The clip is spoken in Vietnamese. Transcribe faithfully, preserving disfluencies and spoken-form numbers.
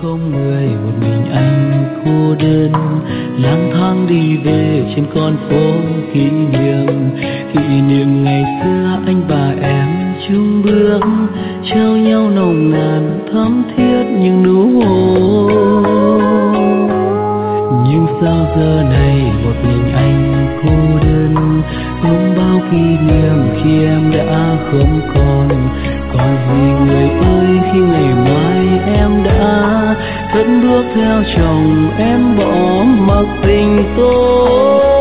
không người, một mình anh cô đơn lang thang đi về trên con phố kỷ niệm. Kỷ niệm ngày xưa anh và em chung bước trao nhau nồng nàn thắm thiết những nụ hôn. Nhưng sao giờ này một mình anh cô đơn, ôm bao kỷ niệm khi em đã không còn. Còn gì người ơi khi ngày mai em đã cất bước theo chồng, em bỏ mặc tình tôi.